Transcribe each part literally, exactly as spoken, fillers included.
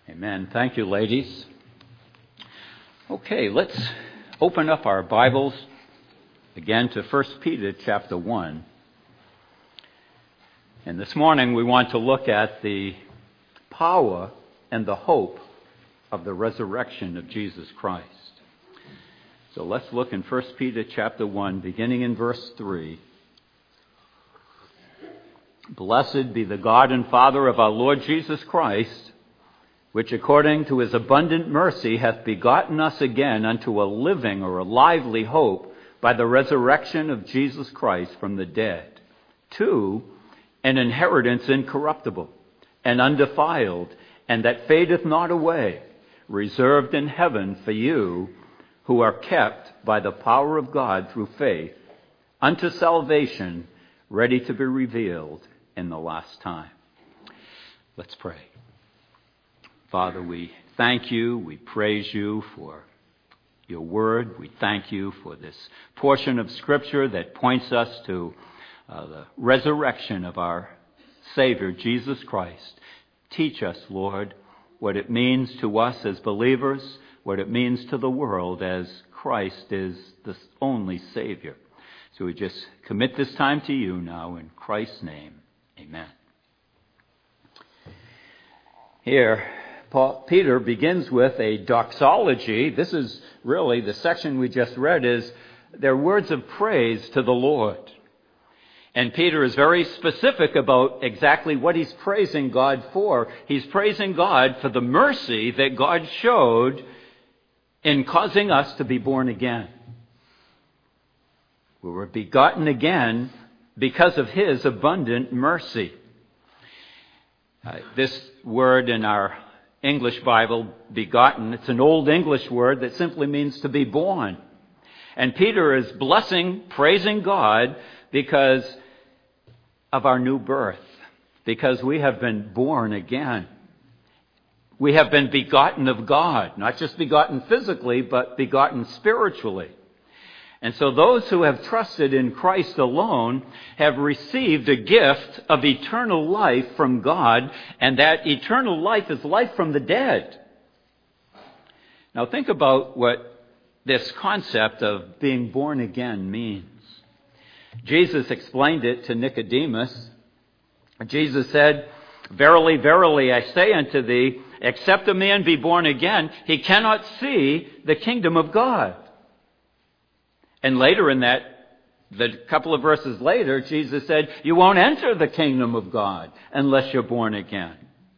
Amen. Thank you, ladies. Okay, let's open up our Bibles again to First Peter chapter one. And this morning we want to look at the power and the hope of the resurrection of Jesus Christ. So let's look in First Peter chapter one, beginning in verse three. Blessed be the God and Father of our Lord Jesus Christ, which according to his abundant mercy hath begotten us again unto a living or a lively hope by the resurrection of Jesus Christ from the dead, to an inheritance incorruptible and undefiled, and that fadeth not away, reserved in heaven for you, who are kept by the power of God through faith, unto salvation, ready to be revealed in the last time. Let's pray. Father, we thank you, we praise you for your word. We thank you for this portion of Scripture that points us to uh, the resurrection of our Savior, Jesus Christ. Teach us, Lord, what it means to us as believers, what it means to the world as Christ is the only Savior. So we just commit this time to you now in Christ's name. Amen. Here, Paul, Peter begins with a doxology. This is really, the section we just read is their words of praise to the Lord. And Peter is very specific about exactly what he's praising God for. He's praising God for the mercy that God showed in causing us to be born again. We were begotten again because of his abundant mercy. Uh, this word in our English Bible, begotten, it's an old English word that simply means to be born. And Peter is blessing, praising God because of our new birth, because we have been born again. We have been begotten of God, not just begotten physically, but begotten spiritually. And so those who have trusted in Christ alone have received a gift of eternal life from God, and that eternal life is life from the dead. Now think about what this concept of being born again means. Jesus explained it to Nicodemus. Jesus said, "Verily, verily, I say unto thee, except a man be born again, he cannot see the kingdom of God." And later in that, the couple of verses later, Jesus said, you won't enter the kingdom of God unless you're born again.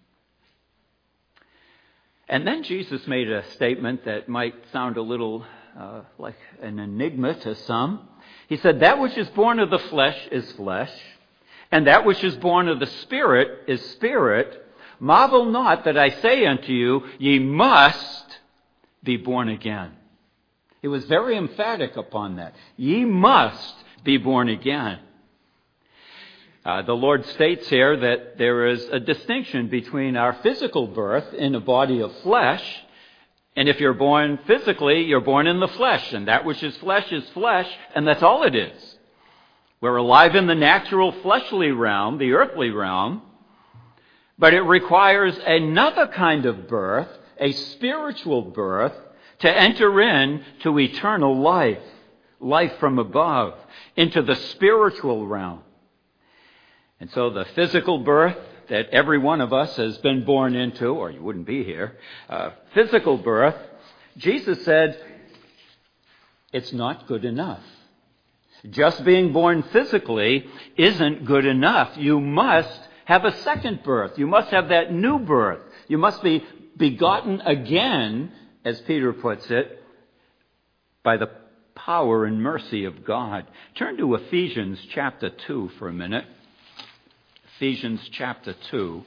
And then Jesus made a statement that might sound a little uh, like an enigma to some. He said, that which is born of the flesh is flesh, and that which is born of the Spirit is spirit. Marvel not that I say unto you, ye must be born again. He was very emphatic upon that. Ye must be born again. Uh, the Lord states here that there is a distinction between our physical birth in a body of flesh, and if you're born physically, you're born in the flesh, and that which is flesh is flesh, and that's all it is. We're alive in the natural fleshly realm, the earthly realm, but it requires another kind of birth, a spiritual birth, to enter in to eternal life, life from above, into the spiritual realm. And so the physical birth that every one of us has been born into, or you wouldn't be here, uh, physical birth, Jesus said, it's not good enough. Just being born physically isn't good enough. You must have a second birth. You must have that new birth. You must be begotten again, as Peter puts it, by the power and mercy of God. Turn to Ephesians chapter two for a minute. Ephesians chapter two.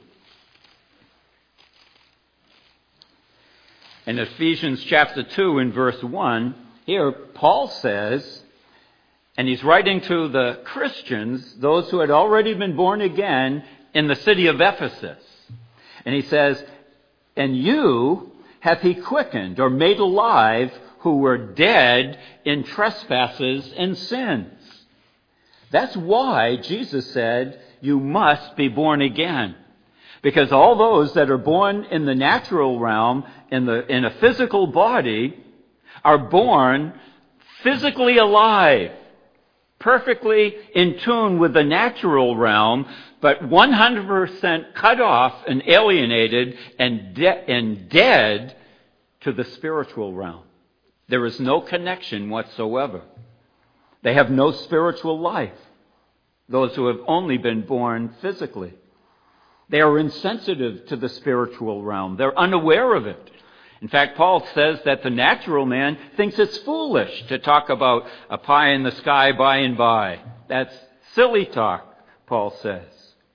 In Ephesians chapter two in verse one, here Paul says, and he's writing to the Christians, those who had already been born again in the city of Ephesus. And he says, and you hath he quickened or made alive who were dead in trespasses and sins. That's why Jesus said, you must be born again. Because all those that are born in the natural realm, in the in a physical body, are born physically alive, perfectly in tune with the natural realm, but one hundred percent cut off and alienated and, de- and dead to the spiritual realm. There is no connection whatsoever. They have no spiritual life, those who have only been born physically. They are insensitive to the spiritual realm. They're unaware of it. In fact, Paul says that the natural man thinks it's foolish to talk about a pie in the sky by and by. That's silly talk, Paul says.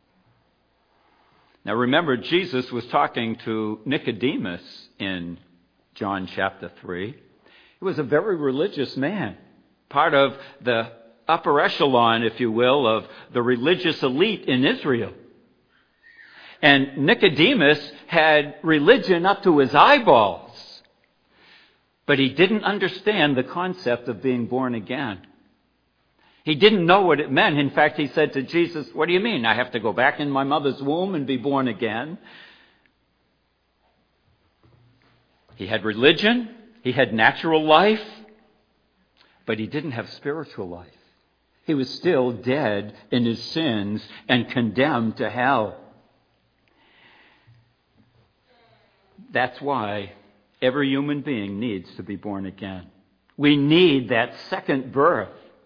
Now remember, Jesus was talking to Nicodemus in John chapter three. He was a very religious man, part of the upper echelon, if you will, of the religious elite in Israel. And Nicodemus had religion up to his eyeballs, but he didn't understand the concept of being born again. He didn't know what it meant. In fact, he said to Jesus, "What do you mean? I have to go back in my mother's womb and be born again?" He had religion, he had natural life, but he didn't have spiritual life. He was still dead in his sins and condemned to hell. That's why every human being needs to be born again. We need that second birth.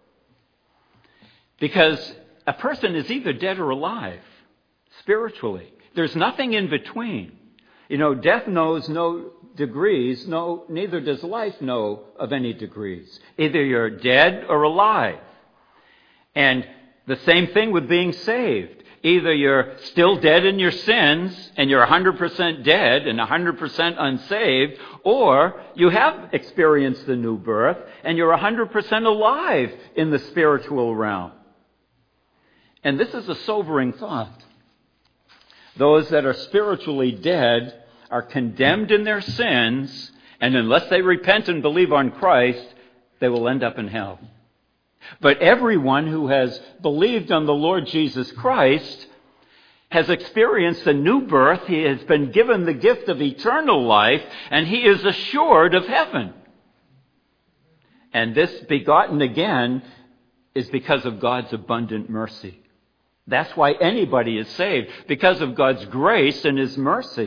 Because a person is either dead or alive, spiritually. There's nothing in between. You know, death knows no degrees, no, neither does life know of any degrees. Either you're dead or alive. And the same thing with being saved. Either you're still dead in your sins and you're one hundred percent dead and one hundred percent unsaved, or you have experienced the new birth and you're one hundred percent alive in the spiritual realm. And this is a sobering thought. Those that are spiritually dead are condemned in their sins, and unless they repent and believe on Christ, they will end up in hell. But everyone who has believed on the Lord Jesus Christ has experienced a new birth. He has been given the gift of eternal life, and he is assured of heaven. And this begotten again is because of God's abundant mercy. That's why anybody is saved, because of God's grace and his mercy.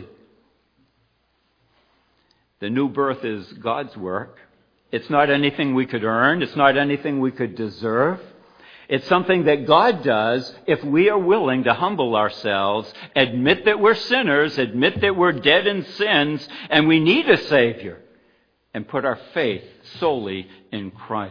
The new birth is God's work. It's not anything we could earn. It's not anything we could deserve. It's something that God does if we are willing to humble ourselves, admit that we're sinners, admit that we're dead in sins, and we need a Savior, and put our faith solely in Christ.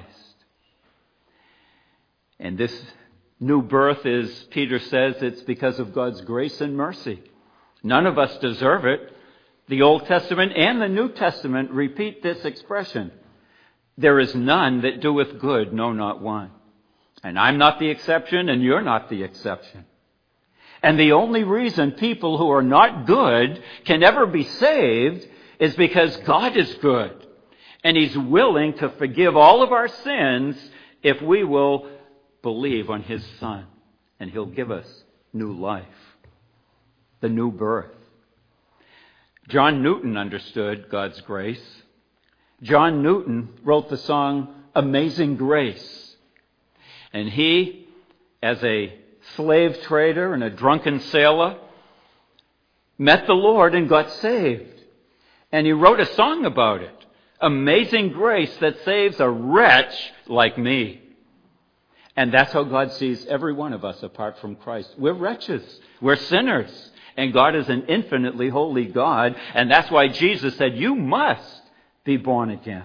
And this new birth is, Peter says, it's because of God's grace and mercy. None of us deserve it. The Old Testament and the New Testament repeat this expression. There is none that doeth good, no, not one. And I'm not the exception, and you're not the exception. And the only reason people who are not good can ever be saved is because God is good. And he's willing to forgive all of our sins if we will believe on his Son. And he'll give us new life, the new birth. John Newton understood God's grace. John Newton wrote the song Amazing Grace. And he, as a slave trader and a drunken sailor, met the Lord and got saved. And he wrote a song about it. Amazing grace that saves a wretch like me. And that's how God sees every one of us apart from Christ. We're wretches. We're sinners. And God is an infinitely holy God. And that's why Jesus said, you must be born again.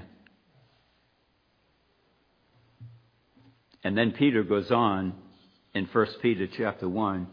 And then Peter goes on in First Peter chapter one.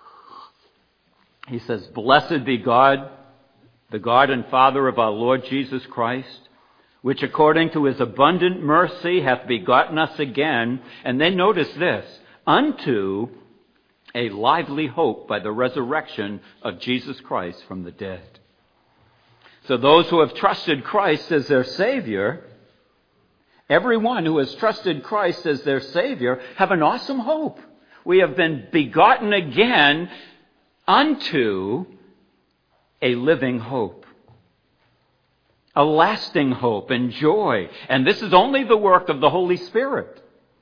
He says, blessed be God, the God and Father of our Lord Jesus Christ, which according to his abundant mercy hath begotten us again. And then notice this, unto a lively hope by the resurrection of Jesus Christ from the dead. So those who have trusted Christ as their Savior, everyone who has trusted Christ as their Savior, have an awesome hope. We have been begotten again unto a living hope, a lasting hope and joy. And this is only the work of the Holy Spirit.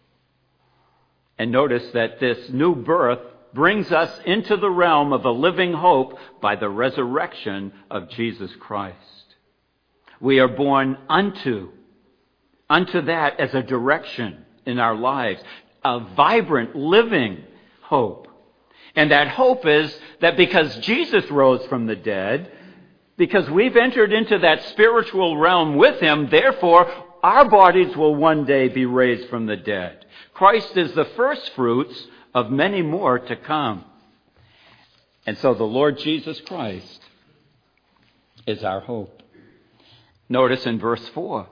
And notice that this new birth brings us into the realm of a living hope by the resurrection of Jesus Christ. We are born unto, unto that as a direction in our lives, a vibrant, living hope. And that hope is that because Jesus rose from the dead, because we've entered into that spiritual realm with him, therefore our bodies will one day be raised from the dead. Christ is the first fruits of many more to come. And so the Lord Jesus Christ is our hope. Notice in verse four,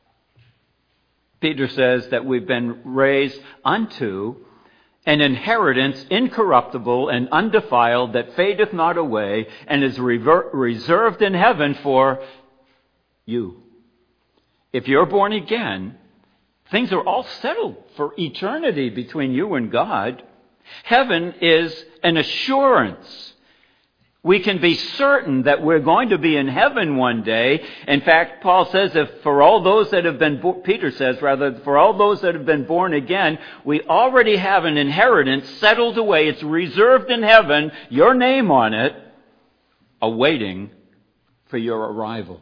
Peter says that we've been raised unto an inheritance incorruptible and undefiled that fadeth not away and is rever- reserved in heaven for you. If you're born again, things are all settled for eternity between you and God. Heaven is an assurance. We can be certain that we're going to be in heaven one day. In fact, Paul says, if for all those that have been, Peter says rather, for all those that have been born again, we already have an inheritance settled away. It's reserved in heaven, your name on it, awaiting for your arrival.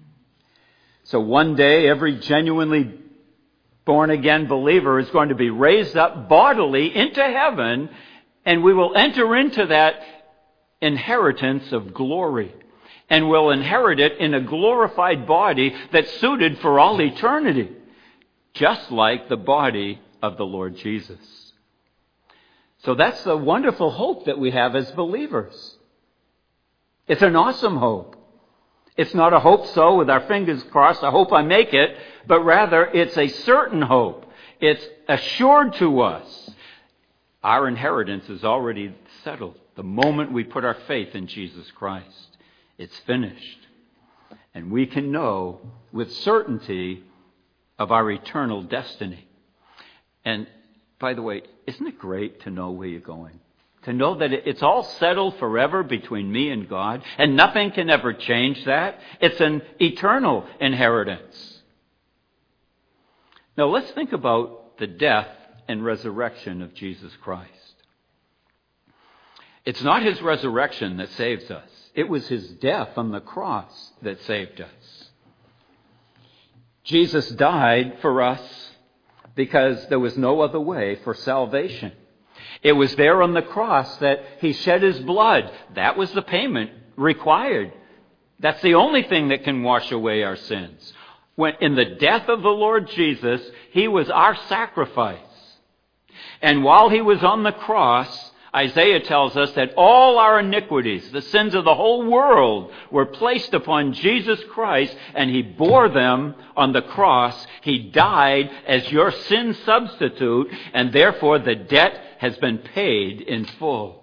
So one day, every genuinely born-again believer is going to be raised up bodily into heaven, and we will enter into that inheritance of glory. And we'll inherit it in a glorified body that's suited for all eternity, just like the body of the Lord Jesus. So that's the wonderful hope that we have as believers. It's an awesome hope. It's not a hope so with our fingers crossed, I hope I make it, but rather it's a certain hope. It's assured to us. Our inheritance is already settled the moment we put our faith in Jesus Christ. It's finished. And we can know with certainty of our eternal destiny. And by the way, isn't it great to know where you're going? To know that it's all settled forever between me and God, and nothing can ever change that. It's an eternal inheritance. Now let's think about the death and resurrection of Jesus Christ. It's not his resurrection that saves us. It was his death on the cross that saved us. Jesus died for us because there was no other way for salvation. It was there on the cross that he shed his blood. That was the payment required. That's the only thing that can wash away our sins. When in the death of the Lord Jesus, he was our sacrifice. And while he was on the cross, Isaiah tells us that all our iniquities, the sins of the whole world, were placed upon Jesus Christ, and he bore them on the cross. He died as your sin substitute, and therefore the debt has been paid in full.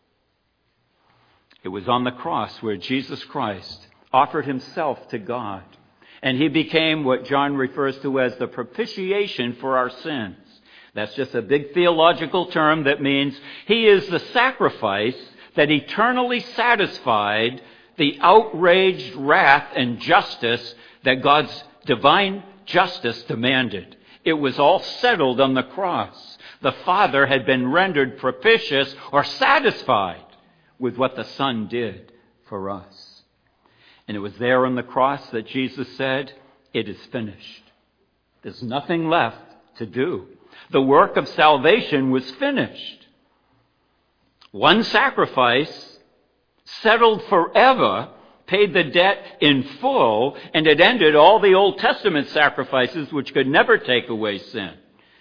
It was on the cross where Jesus Christ offered himself to God, and he became what John refers to as the propitiation for our sins. That's just a big theological term that means he is the sacrifice that eternally satisfied the outraged wrath and justice that God's divine justice demanded. It was all settled on the cross. The Father had been rendered propitious or satisfied with what the Son did for us. And it was there on the cross that Jesus said, "It is finished." There's nothing left to do. The work of salvation was finished. One sacrifice, settled forever, paid the debt in full, and it ended all the Old Testament sacrifices which could never take away sin.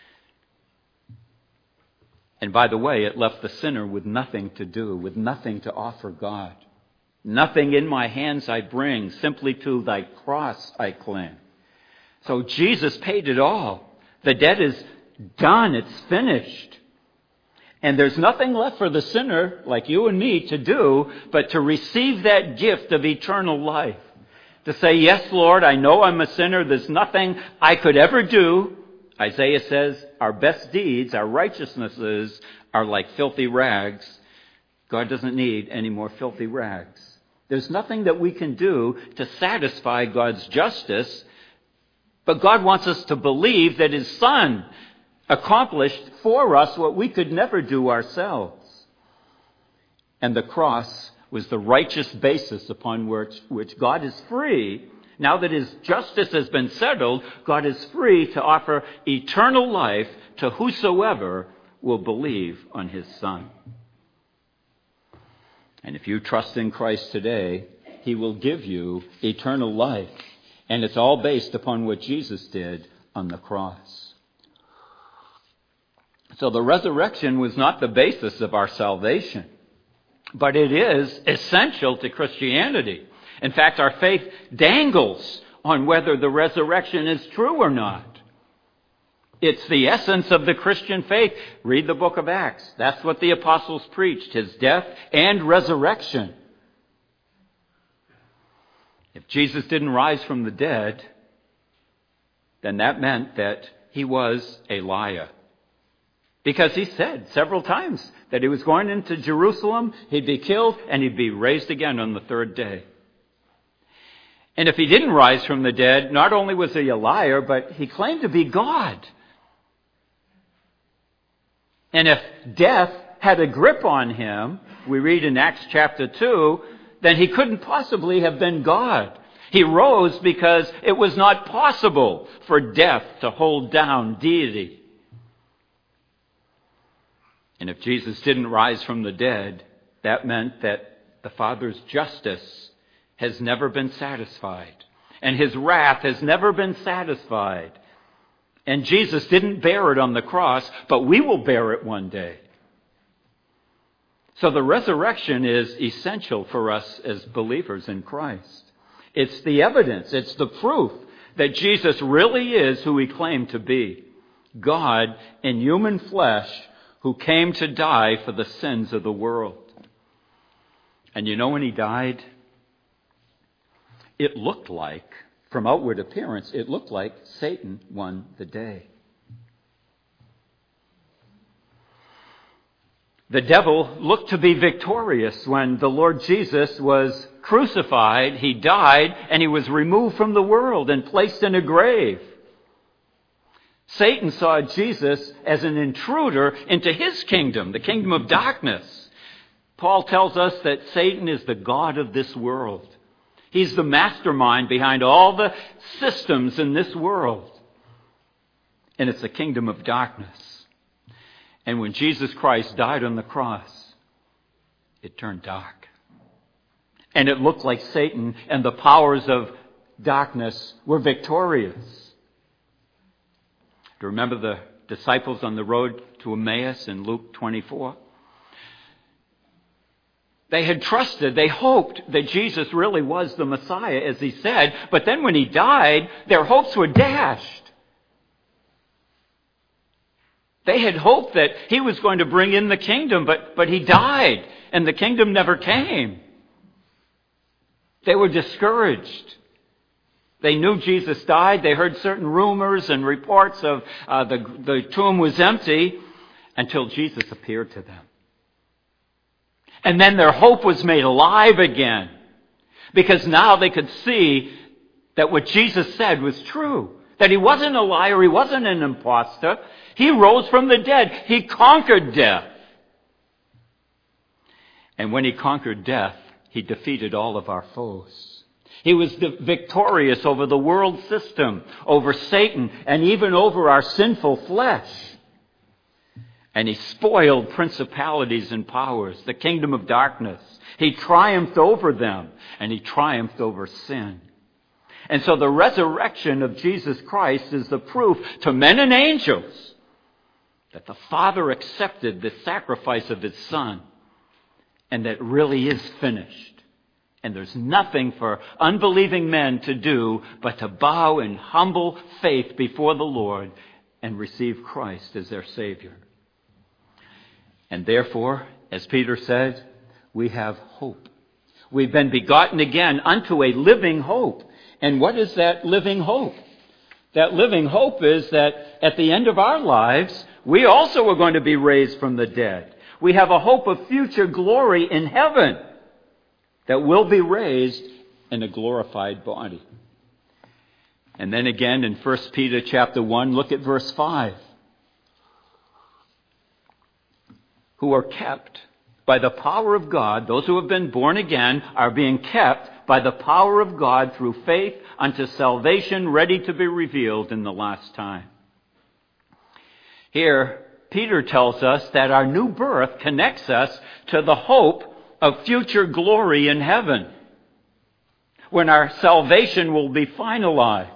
And by the way, it left the sinner with nothing to do, with nothing to offer God. Nothing in my hands I bring, simply to thy cross I cling. So Jesus paid it all. The debt is done. It's finished. And there's nothing left for the sinner, like you and me, to do but to receive that gift of eternal life. To say, yes, Lord, I know I'm a sinner. There's nothing I could ever do. Isaiah says our best deeds, our righteousnesses, are like filthy rags. God doesn't need any more filthy rags. There's nothing that we can do to satisfy God's justice, but God wants us to believe that His Son accomplished for us what we could never do ourselves. And the cross was the righteous basis upon which, which God is free. Now that His justice has been settled, God is free to offer eternal life to whosoever will believe on His Son. And if you trust in Christ today, He will give you eternal life. And it's all based upon what Jesus did on the cross. So the resurrection was not the basis of our salvation, but it is essential to Christianity. In fact, our faith dangles on whether the resurrection is true or not. It's the essence of the Christian faith. Read the book of Acts. That's what the apostles preached, His death and resurrection. If Jesus didn't rise from the dead, then that meant that He was a liar. Because He said several times that He was going into Jerusalem, He'd be killed, and He'd be raised again on the third day. And if He didn't rise from the dead, not only was He a liar, but He claimed to be God. And if death had a grip on Him, we read in Acts chapter two, then He couldn't possibly have been God. He rose because it was not possible for death to hold down deity. And if Jesus didn't rise from the dead, that meant that the Father's justice has never been satisfied. And His wrath has never been satisfied. And Jesus didn't bear it on the cross, but we will bear it one day. So the resurrection is essential for us as believers in Christ. It's the evidence, it's the proof that Jesus really is who He claimed to be. God in human flesh, who came to die for the sins of the world. And you know when He died? It looked like, from outward appearance, it looked like Satan won the day. The devil looked to be victorious when the Lord Jesus was crucified. He died and He was removed from the world and placed in a grave. Satan saw Jesus as an intruder into his kingdom, the kingdom of darkness. Paul tells us that Satan is the god of this world. He's the mastermind behind all the systems in this world. And it's a kingdom of darkness. And when Jesus Christ died on the cross, it turned dark. And it looked like Satan and the powers of darkness were victorious. Do you remember the disciples on the road to Emmaus in Luke twenty-four? They had trusted, they hoped that Jesus really was the Messiah, as He said, but then when He died, their hopes were dashed. They had hoped that He was going to bring in the kingdom, but, but He died, and the kingdom never came. They were discouraged. They knew Jesus died. They heard certain rumors and reports of uh, the, the tomb was empty until Jesus appeared to them. And then their hope was made alive again because now they could see that what Jesus said was true. That He wasn't a liar. He wasn't an imposter. He rose from the dead. He conquered death. And when He conquered death, He defeated all of our foes. He was victorious over the world system, over Satan, and even over our sinful flesh. And He spoiled principalities and powers, the kingdom of darkness. He triumphed over them, and He triumphed over sin. And so the resurrection of Jesus Christ is the proof to men and angels that the Father accepted the sacrifice of His Son, and that really is finished. And there's nothing for unbelieving men to do but to bow in humble faith before the Lord and receive Christ as their Savior. And therefore, as Peter said, we have hope. We've been begotten again unto a living hope. And what is that living hope? That living hope is that at the end of our lives, we also are going to be raised from the dead. We have a hope of future glory in heaven. that will be raised in a glorified body. And then again in First Peter chapter one, look at verse five. Who are kept by the power of God, those who have been born again are being kept by the power of God through faith unto salvation, ready to be revealed in the last time. Here, Peter tells us that our new birth connects us to the hope of future glory in heaven, when our salvation will be finalized.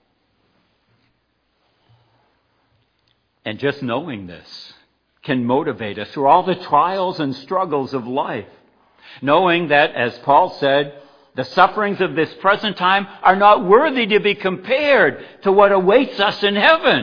And just knowing this can motivate us through all the trials and struggles of life, knowing that, as Paul said, the sufferings of this present time are not worthy to be compared to what awaits us in heaven.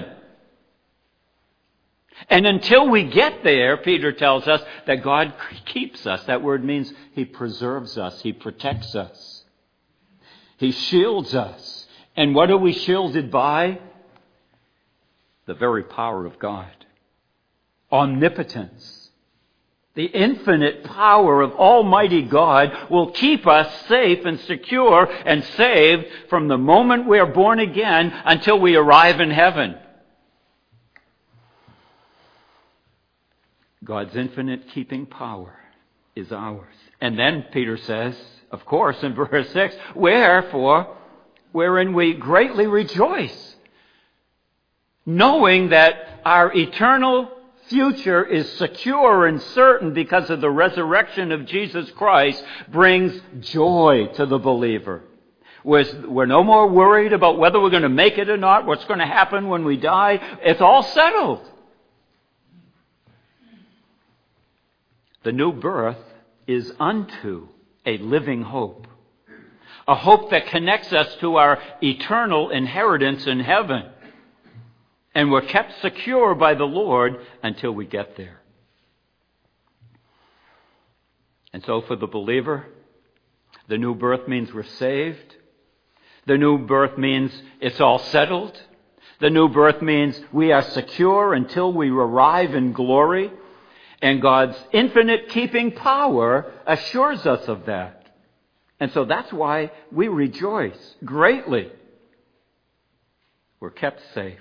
And until we get there, Peter tells us that God keeps us. That word means He preserves us. He protects us. He shields us. And what are we shielded by? The very power of God. Omnipotence. The infinite power of Almighty God will keep us safe and secure and saved from the moment we are born again until we arrive in heaven. God's infinite keeping power is ours. And then Peter says, of course, in verse six, wherefore, wherein we greatly rejoice, knowing that our eternal future is secure and certain because of the resurrection of Jesus Christ, brings joy to the believer. We're, we're no more worried about whether we're going to make it or not, what's going to happen when we die. It's all settled. The new birth is unto a living hope. A hope that connects us to our eternal inheritance in heaven. And we're kept secure by the Lord until we get there. And so for the believer, the new birth means we're saved. The new birth means it's all settled. The new birth means we are secure until we arrive in glory. And God's infinite keeping power assures us of that. And so that's why we rejoice greatly. We're kept safe.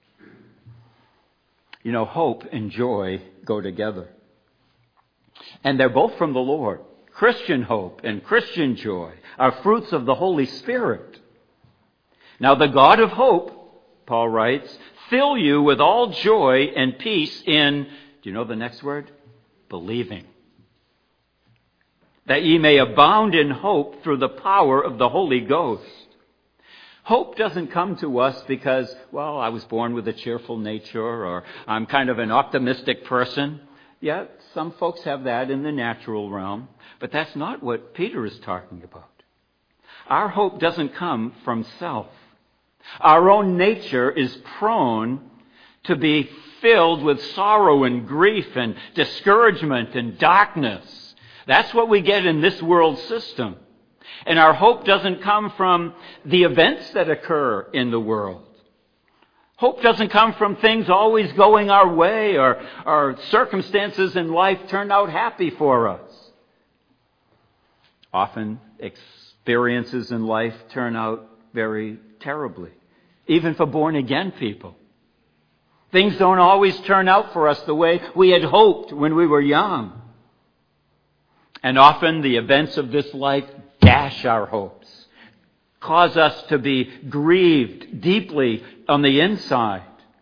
You know, hope and joy go together. And they're both from the Lord. Christian hope and Christian joy are fruits of the Holy Spirit. Now the God of hope, Paul writes, fill you with all joy and peace in, do you know the next word? Believing. That ye may abound in hope through the power of the Holy Ghost. Hope doesn't come to us because, well, I was born with a cheerful nature, or I'm kind of an optimistic person. Yeah, some folks have that in the natural realm, but that's not what Peter is talking about. Our hope doesn't come from self. Our own nature is prone to be filled with sorrow and grief and discouragement and darkness. That's what we get in this world system. And our hope doesn't come from the events that occur in the world. Hope doesn't come from things always going our way, or our circumstances in life turn out happy for us. Often experiences in life turn out very terribly, even for born-again people. Things don't always turn out for us the way we had hoped when we were young. And often the events of this life dash our hopes, cause us to be grieved deeply on the inside.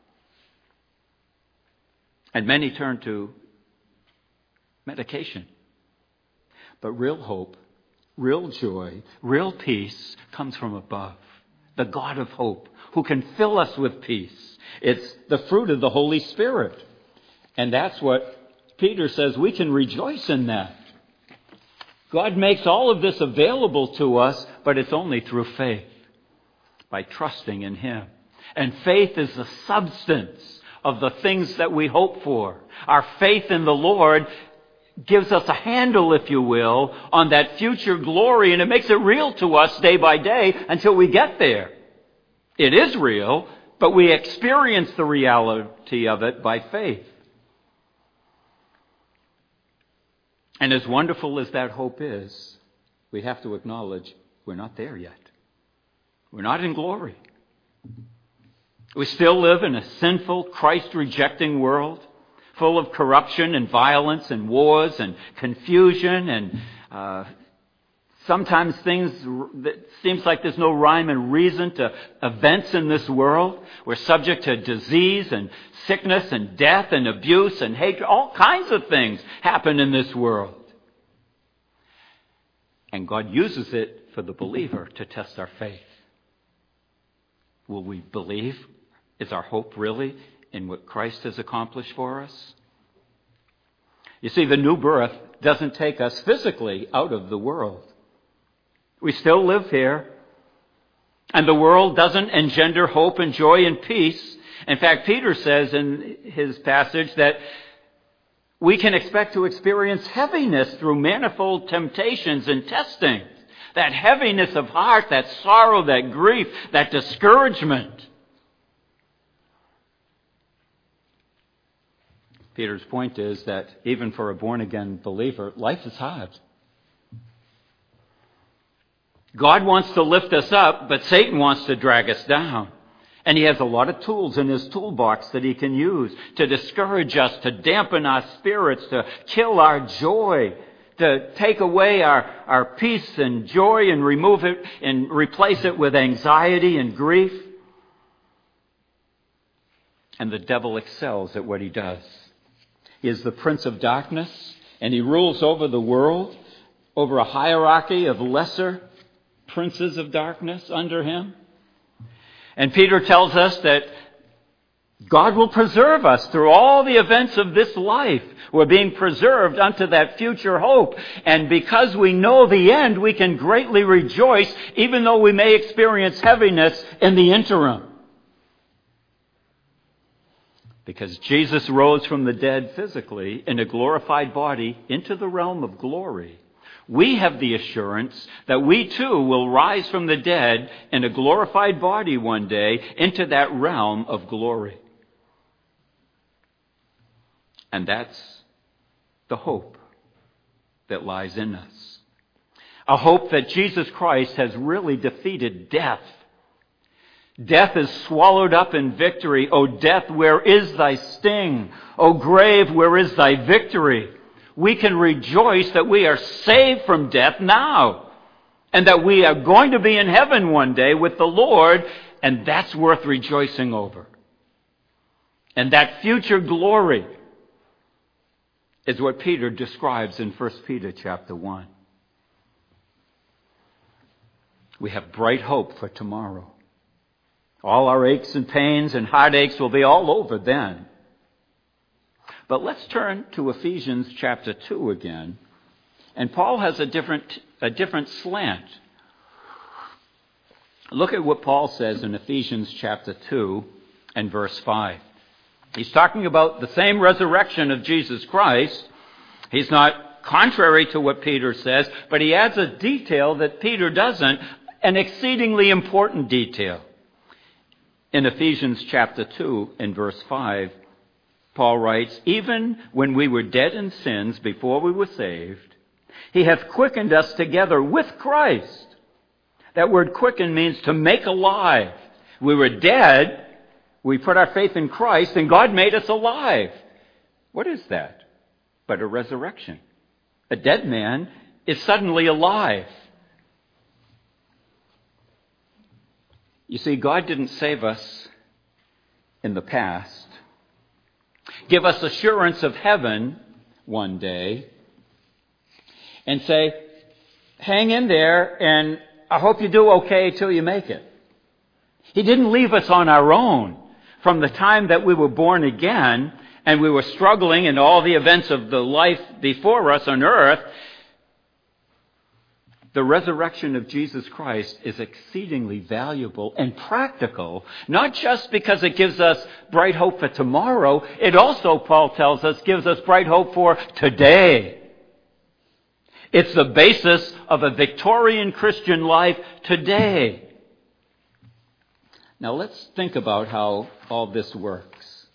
And many turn to medication. But real hope, real joy, real peace comes from above. The God of hope, who can fill us with peace. It's the fruit of the Holy Spirit. And that's what Peter says, we can rejoice in that. God makes all of this available to us, but it's only through faith, by trusting in Him. And faith is the substance of the things that we hope for. Our faith in the Lord gives us a handle, if you will, on that future glory, and it makes it real to us day by day until we get there. It is real, but we experience the reality of it by faith. And as wonderful as that hope is, we have to acknowledge we're not there yet. We're not in glory. We still live in a sinful, Christ-rejecting world, full of corruption and violence and wars and confusion and uh, sometimes things that seems like there's no rhyme and reason to events in this world. We're subject to disease and sickness and death and abuse and hatred. All kinds of things happen in this world. And God uses it for the believer to test our faith. Will we believe? Is our hope really in what Christ has accomplished for us? You see, the new birth doesn't take us physically out of the world. We still live here. And the world doesn't engender hope and joy and peace. In fact, Peter says in his passage that we can expect to experience heaviness through manifold temptations and testings. That heaviness of heart, that sorrow, that grief, that discouragement. Peter's point is that even for a born-again believer, life is hard. God wants to lift us up, but Satan wants to drag us down. And he has a lot of tools in his toolbox that he can use to discourage us, to dampen our spirits, to kill our joy, to take away our, our peace and joy and remove it and replace it with anxiety and grief. And the devil excels at what he does. He is the prince of darkness, and he rules over the world, over a hierarchy of lesser princes of darkness under him. And Peter tells us that God will preserve us through all the events of this life. We're being preserved unto that future hope. And because we know the end, we can greatly rejoice, even though we may experience heaviness in the interim. Because Jesus rose from the dead physically in a glorified body into the realm of glory. We have the assurance that we too will rise from the dead in a glorified body one day into that realm of glory. And that's the hope that lies in us. A hope that Jesus Christ has really defeated death. Death is swallowed up in victory. O death, where is thy sting? O grave, where is thy victory? We can rejoice that we are saved from death now. And that we are going to be in heaven one day with the Lord. And that's worth rejoicing over. And that future glory is what Peter describes in First Peter chapter one. We have bright hope for tomorrow. All our aches and pains and heartaches will be all over then. But let's turn to Ephesians chapter two again. And Paul has a different, a different slant. Look at what Paul says in Ephesians chapter two and verse five. He's talking about the same resurrection of Jesus Christ. He's not contrary to what Peter says, but he adds a detail that Peter doesn't, an exceedingly important detail. In Ephesians chapter two and verse five, Paul writes, even when we were dead in sins before we were saved, he hath quickened us together with Christ. That word quicken means to make alive. We were dead, we put our faith in Christ, and God made us alive. What is that? But a resurrection. A dead man is suddenly alive. You see, God didn't save us in the past, give us assurance of heaven one day, and say, hang in there, and I hope you do okay till you make it. He didn't leave us on our own. From the time that we were born again, and we were struggling in all the events of the life before us on earth, the resurrection of Jesus Christ is exceedingly valuable and practical, not just because it gives us bright hope for tomorrow, it also, Paul tells us, gives us bright hope for today. It's the basis of a Victorian Christian life today. Now let's think about how all this works.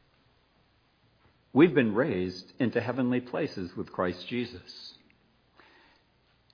We've been raised into heavenly places with Christ Jesus.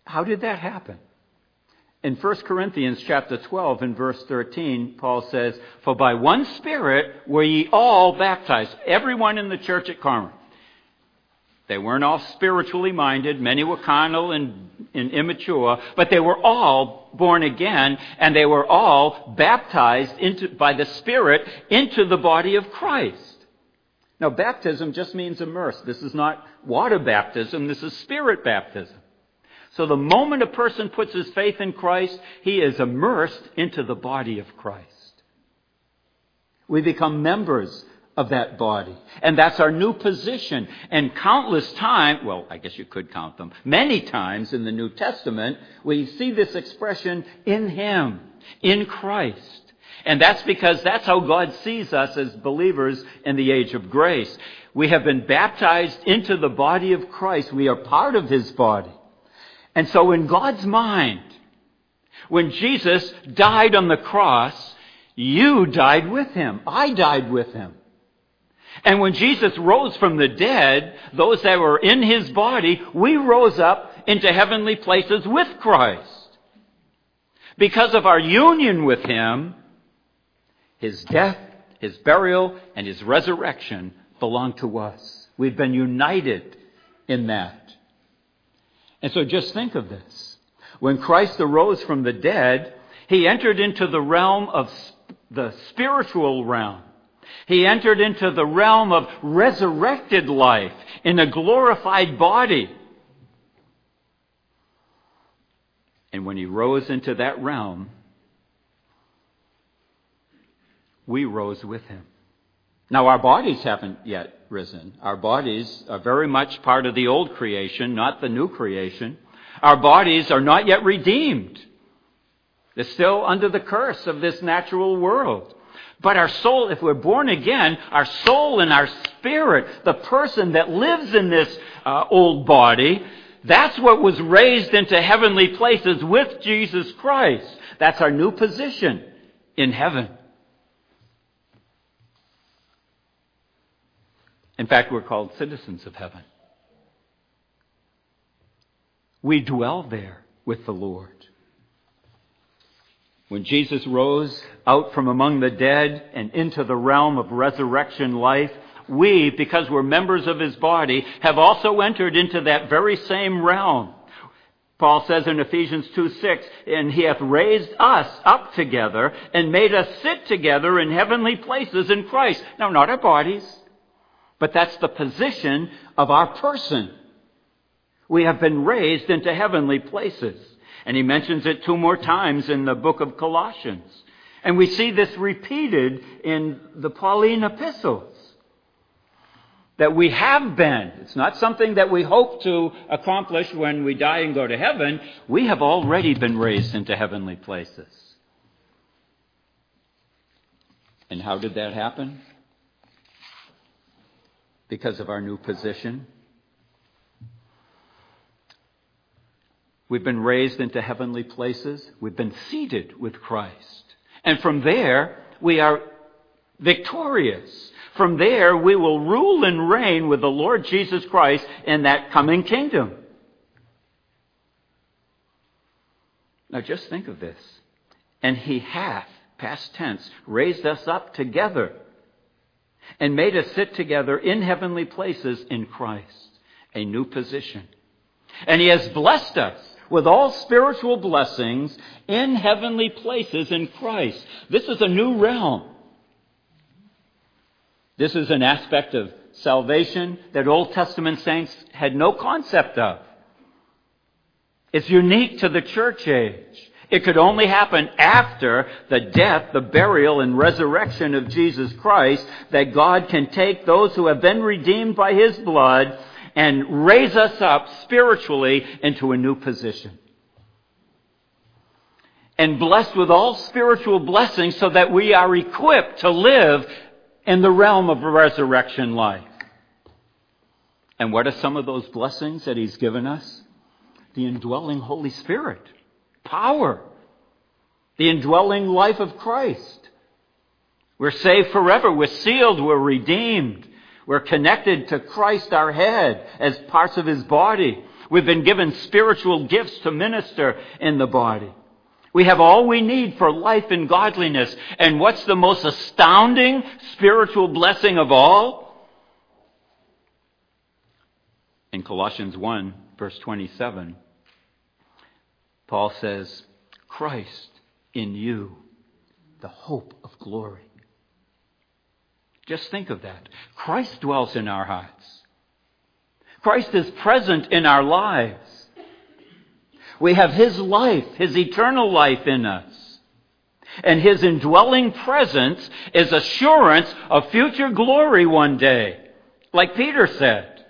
How did that happen? In First Corinthians chapter twelve and verse thirteen, Paul says, "For by one Spirit were ye all baptized." Everyone in the church at Corinth. They weren't all spiritually minded. Many were carnal and, and immature. But they were all born again, and they were all baptized into, by the Spirit into the body of Christ. Now, baptism just means immersed. This is not water baptism. This is Spirit baptism. So the moment a person puts his faith in Christ, he is immersed into the body of Christ. We become members of that body. And that's our new position. And countless times, well, I guess you could count them, many times in the New Testament, we see this expression, in Him, in Christ. And that's because that's how God sees us as believers in the age of grace. We have been baptized into the body of Christ. We are part of His body. And so in God's mind, when Jesus died on the cross, you died with Him. I died with Him. And when Jesus rose from the dead, those that were in His body, we rose up into heavenly places with Christ. Because of our union with Him, His death, His burial, and His resurrection belong to us. We've been united in that. And so just think of this. When Christ arose from the dead, He entered into the realm of the spiritual realm. He entered into the realm of resurrected life in a glorified body. And when He rose into that realm, we rose with Him. Now, our bodies haven't yet risen. Our bodies are very much part of the old creation, not the new creation. Our bodies are not yet redeemed. They're still under the curse of this natural world. But our soul, if we're born again, our soul and our spirit, the person that lives in this uh, old body, that's what was raised into heavenly places with Jesus Christ. That's our new position in heaven. In fact, we're called citizens of heaven. We dwell there with the Lord. When Jesus rose out from among the dead and into the realm of resurrection life, we, because we're members of His body, have also entered into that very same realm. Paul says in Ephesians two six, "And He hath raised us up together and made us sit together in heavenly places in Christ." Now, not our bodies, but that's the position of our person. We have been raised into heavenly places. And he mentions it two more times in the book of Colossians. And we see this repeated in the Pauline epistles. That we have been. It's not something that we hope to accomplish when we die and go to heaven. We have already been raised into heavenly places. And how did that happen? Because of our new position. We've been raised into heavenly places. We've been seated with Christ. And from there, we are victorious. From there, we will rule and reign with the Lord Jesus Christ in that coming kingdom. Now just think of this. And He hath, past tense, raised us up together and made us sit together in heavenly places in Christ. A new position. And He has blessed us with all spiritual blessings in heavenly places in Christ. This is a new realm. This is an aspect of salvation that Old Testament saints had no concept of. It's unique to the church age. It could only happen after the death, the burial, and resurrection of Jesus Christ, that God can take those who have been redeemed by His blood and raise us up spiritually into a new position. And blessed with all spiritual blessings so that we are equipped to live in the realm of resurrection life. And what are some of those blessings that He's given us? The indwelling Holy Spirit. Power. The indwelling life of Christ. We're saved forever. We're sealed. We're redeemed. We're connected to Christ, our head, as parts of His body. We've been given spiritual gifts to minister in the body. We have all we need for life and godliness. And what's the most astounding spiritual blessing of all? In Colossians one, verse twenty-seven, Paul says, Christ in you, the hope of glory. Just think of that. Christ dwells in our hearts. Christ is present in our lives. We have His life, His eternal life in us. And His indwelling presence is assurance of future glory one day, like Peter said.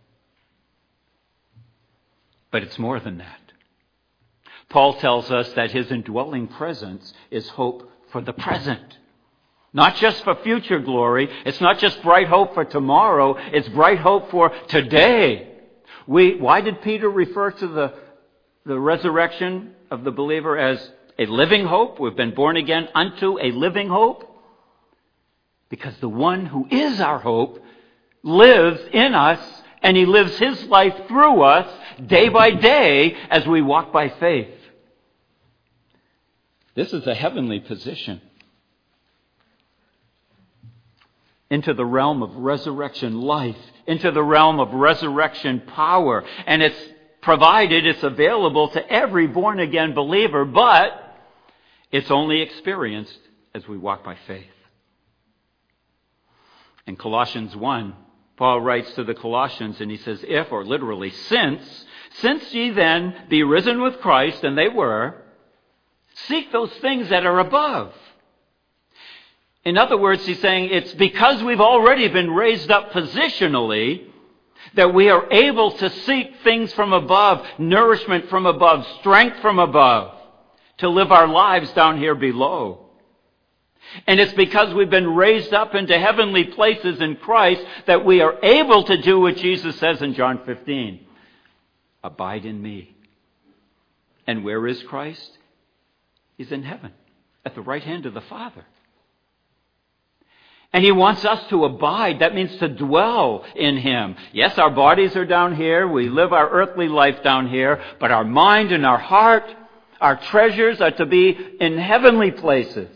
But it's more than that. Paul tells us that His indwelling presence is hope for the present. Not just for future glory. It's not just bright hope for tomorrow. It's bright hope for today. We, why did Peter refer to the, the resurrection of the believer as a living hope? We've been born again unto a living hope. Because the one who is our hope lives in us, and He lives His life through us day by day as we walk by faith. This is a heavenly position. Into the realm of resurrection life, into the realm of resurrection power. And it's provided, it's available to every born-again believer, but it's only experienced as we walk by faith. In Colossians one, Paul writes to the Colossians and he says, if, or literally since, since ye then be risen with Christ, and they were, seek those things that are above. In other words, he's saying it's because we've already been raised up positionally that we are able to seek things from above, nourishment from above, strength from above, to live our lives down here below. And it's because we've been raised up into heavenly places in Christ that we are able to do what Jesus says in John fifteen. Abide in me. And where is Christ? He's in heaven, at the right hand of the Father. And He wants us to abide. That means to dwell in Him. Yes, our bodies are down here. We live our earthly life down here. But our mind and our heart, our treasures are to be in heavenly places.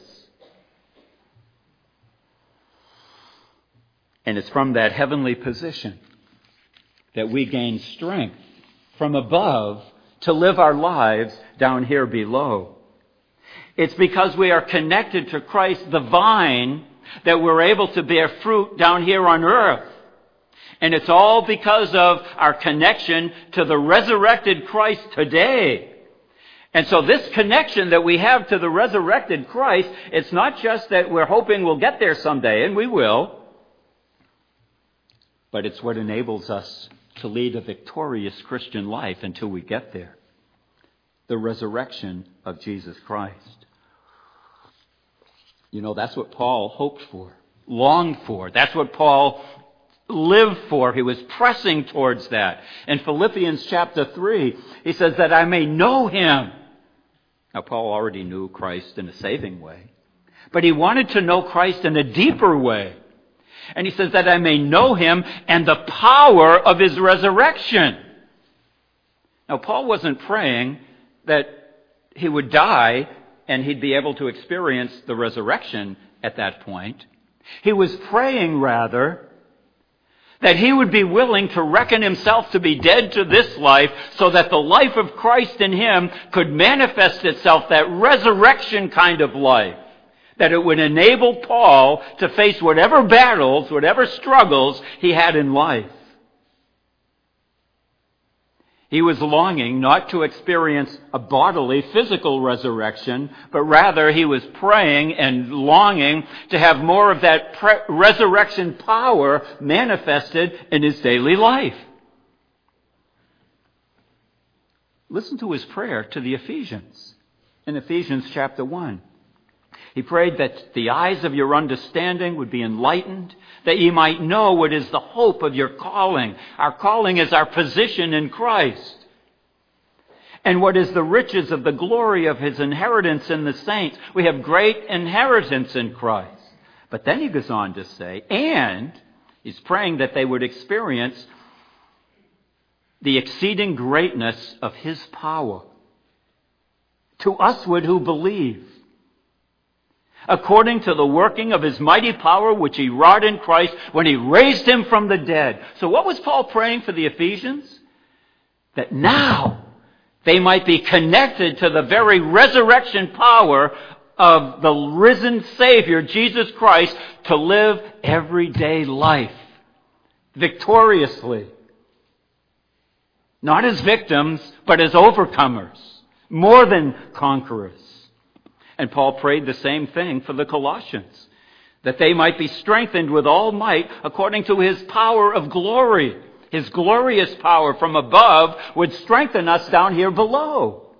And it's from that heavenly position that we gain strength from above to live our lives down here below. It's because we are connected to Christ, the vine, that we're able to bear fruit down here on earth. And it's all because of our connection to the resurrected Christ today. And so this connection that we have to the resurrected Christ, it's not just that we're hoping we'll get there someday, and we will, but it's what enables us to lead a victorious Christian life until we get there. The resurrection of Jesus Christ. You know, that's what Paul hoped for, longed for. That's what Paul lived for. He was pressing towards that. In Philippians chapter three, he says that I may know Him. Now, Paul already knew Christ in a saving way, but he wanted to know Christ in a deeper way. And he says that I may know Him and the power of His resurrection. Now, Paul wasn't praying that he would die and he'd be able to experience the resurrection at that point. He was praying, rather, that he would be willing to reckon himself to be dead to this life so that the life of Christ in him could manifest itself, that resurrection kind of life, that it would enable Paul to face whatever battles, whatever struggles he had in life. He was longing not to experience a bodily, physical resurrection, but rather he was praying and longing to have more of that pre- resurrection power manifested in his daily life. Listen to his prayer to the Ephesians in Ephesians chapter one. He prayed that the eyes of your understanding would be enlightened, that ye might know what is the hope of your calling. Our calling is our position in Christ. And what is the riches of the glory of His inheritance in the saints. We have great inheritance in Christ. But then he goes on to say, and he's praying that they would experience the exceeding greatness of his power to usward who believe, according to the working of his mighty power which he wrought in Christ when he raised him from the dead. So what was Paul praying for the Ephesians? That now they might be connected to the very resurrection power of the risen Savior, Jesus Christ, to live everyday life victoriously. Not as victims, but as overcomers, more than conquerors. And Paul prayed the same thing for the Colossians, that they might be strengthened with all might according to his power of glory. His glorious power from above would strengthen us down here below.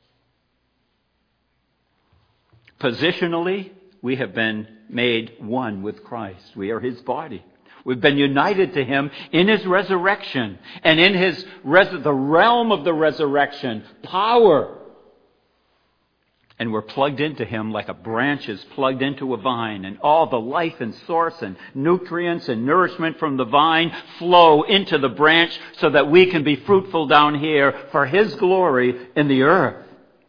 Positionally, we have been made one with Christ. We are his body. We've been united to him in his resurrection and in his res- the realm of the resurrection power. And we're plugged into him like a branch is plugged into a vine, and all the life and source and nutrients and nourishment from the vine flow into the branch so that we can be fruitful down here for his glory in the earth.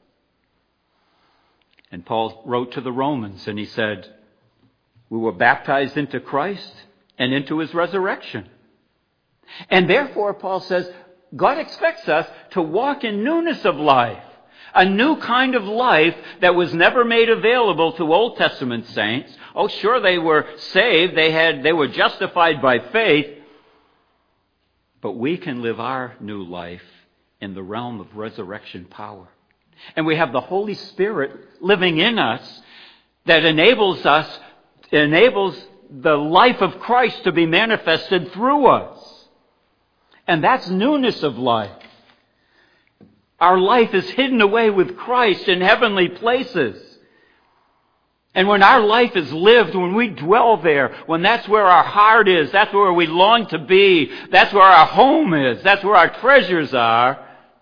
And Paul wrote to the Romans and he said, we were baptized into Christ and into his resurrection. And therefore, Paul says, God expects us to walk in newness of life. A new kind of life that was never made available to Old Testament saints. Oh, sure, they were saved. They had, they were justified by faith. But we can live our new life in the realm of resurrection power. And we have the Holy Spirit living in us that enables us, enables the life of Christ to be manifested through us. And that's newness of life. Our life is hidden away with Christ in heavenly places. And when our life is lived, when we dwell there, when that's where our heart is, that's where we long to be, that's where our home is, that's where our treasures are,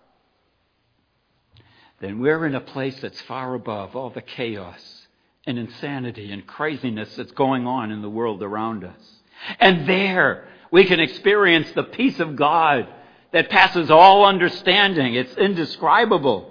then we're in a place that's far above all the chaos and insanity and craziness that's going on in the world around us. And there we can experience the peace of God that passes all understanding. It's indescribable.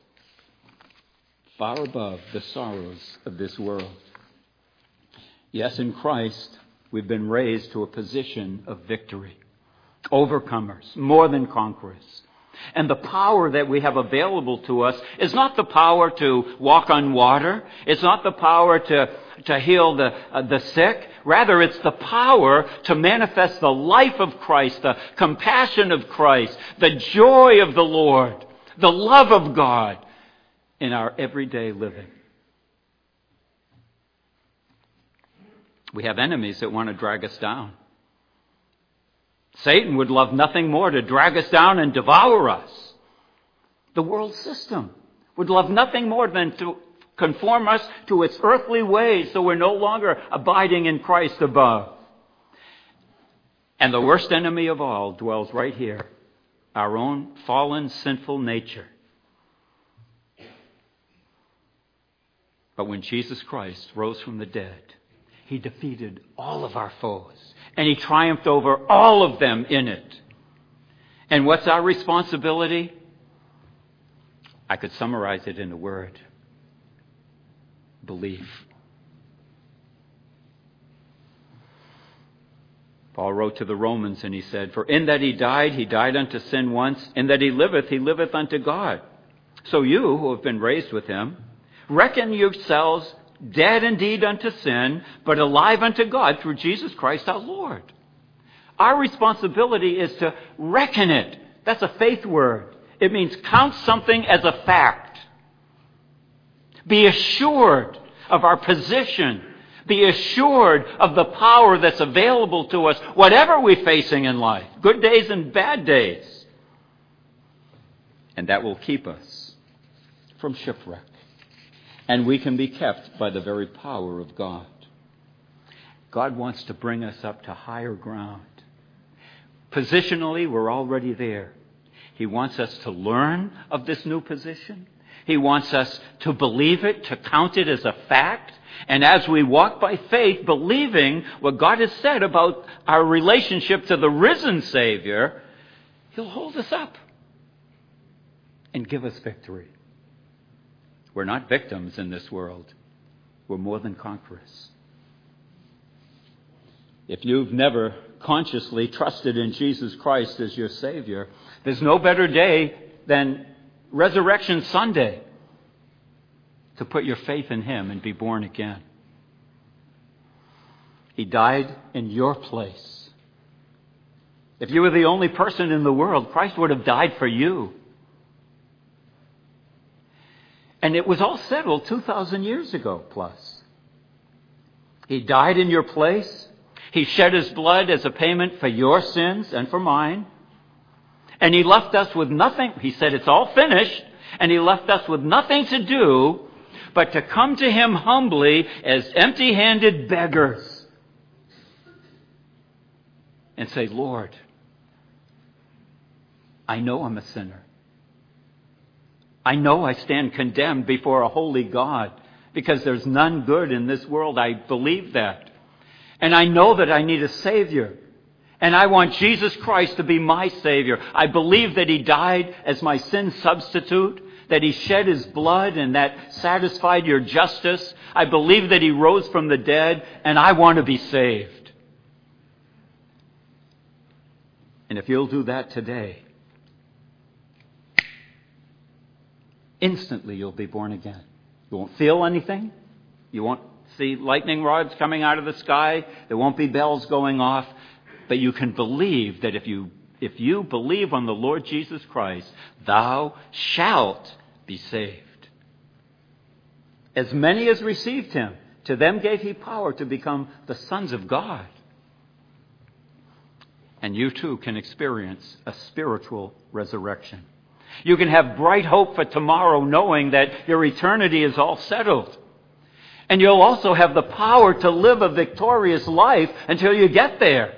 Far above the sorrows of this world. Yes, in Christ, we've been raised to a position of victory. Overcomers, more than conquerors. And the power that we have available to us is not the power to walk on water. It's not the power to, to heal the, uh, the sick. Rather, it's the power to manifest the life of Christ, the compassion of Christ, the joy of the Lord, the love of God in our everyday living. We have enemies that want to drag us down. Satan would love nothing more to drag us down and devour us. The world system would love nothing more than to conform us to its earthly ways so we're no longer abiding in Christ above. And the worst enemy of all dwells right here, our own fallen, sinful nature. But when Jesus Christ rose from the dead, he defeated all of our foes. And he triumphed over all of them in it. And what's our responsibility? I could summarize it in a word. Belief. Paul wrote to the Romans and he said, for in that he died, he died unto sin once. In that he liveth, he liveth unto God. So you who have been raised with him, reckon yourselves dead indeed unto sin, but alive unto God through Jesus Christ our Lord. Our responsibility is to reckon it. That's a faith word. It means count something as a fact. Be assured of our position. Be assured of the power that's available to us, whatever we're facing in life, good days and bad days. And that will keep us from shipwreck. And we can be kept by the very power of God. God wants to bring us up to higher ground. Positionally, we're already there. He wants us to learn of this new position. He wants us to believe it, to count it as a fact. And as we walk by faith, believing what God has said about our relationship to the risen Savior, He'll hold us up and give us victory. We're not victims in this world. We're more than conquerors. If you've never consciously trusted in Jesus Christ as your Savior, there's no better day than Resurrection Sunday to put your faith in Him and be born again. He died in your place. If you were the only person in the world, Christ would have died for you. And it was all settled two thousand years ago plus. He died in your place. He shed His blood as a payment for your sins and for mine. And He left us with nothing. He said it's all finished. And He left us with nothing to do but to come to Him humbly as empty-handed beggars and say, Lord, I know I'm a sinner. I know I stand condemned before a holy God because there's none good in this world. I believe that. And I know that I need a Savior. And I want Jesus Christ to be my Savior. I believe that He died as my sin substitute, that He shed His blood and that satisfied your justice. I believe that He rose from the dead, and I want to be saved. And if you'll do that today, instantly you'll be born again. You won't feel anything. You won't see lightning rods coming out of the sky. There won't be bells going off. But you can believe that if you if you believe on the Lord Jesus Christ, thou shalt be saved. As many as received Him, to them gave He power to become the sons of God. And you too can experience a spiritual resurrection. You can have bright hope for tomorrow, knowing that your eternity is all settled. And you'll also have the power to live a victorious life until you get there.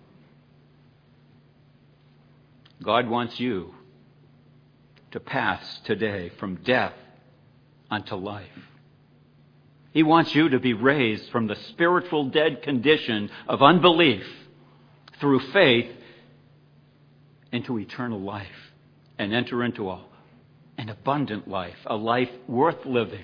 God wants you to pass today from death unto life. He wants you to be raised from the spiritual dead condition of unbelief through faith into eternal life and enter into a, an abundant life, a life worth living.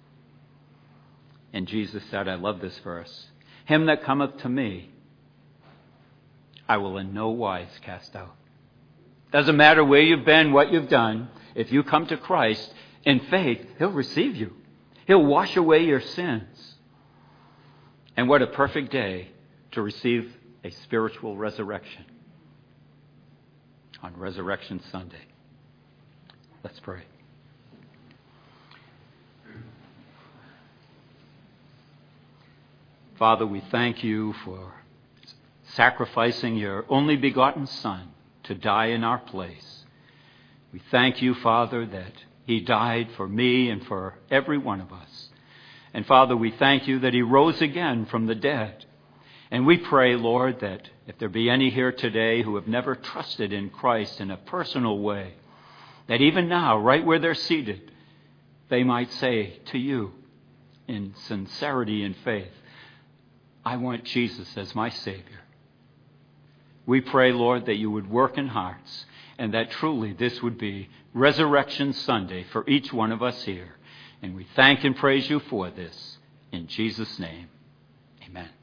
And Jesus said, I love this verse, him that cometh to me, I will in no wise cast out. Doesn't matter where you've been, what you've done. If you come to Christ in faith, He'll receive you. He'll wash away your sins. And what a perfect day to receive a spiritual resurrection on Resurrection Sunday. Let's pray. Father, we thank You for sacrificing Your only begotten Son to die in our place. We thank You, Father, that He died for me and for every one of us. And Father, we thank You that He rose again from the dead. And we pray, Lord, that if there be any here today who have never trusted in Christ in a personal way, that even now, right where they're seated, they might say to You in sincerity and faith, I want Jesus as my Savior. We pray, Lord, that You would work in hearts and that truly this would be Resurrection Sunday for each one of us here. And we thank and praise You for this. In Jesus' name, amen.